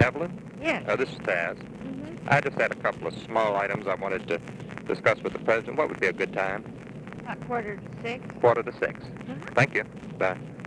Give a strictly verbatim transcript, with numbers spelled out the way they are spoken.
Evelyn? Yes. Uh, this is Taz. Mm-hmm. I just had a couple of small items I wanted to discuss with the president. What would be a good time? About quarter to six. Quarter to six. Mhm. Thank you. Bye.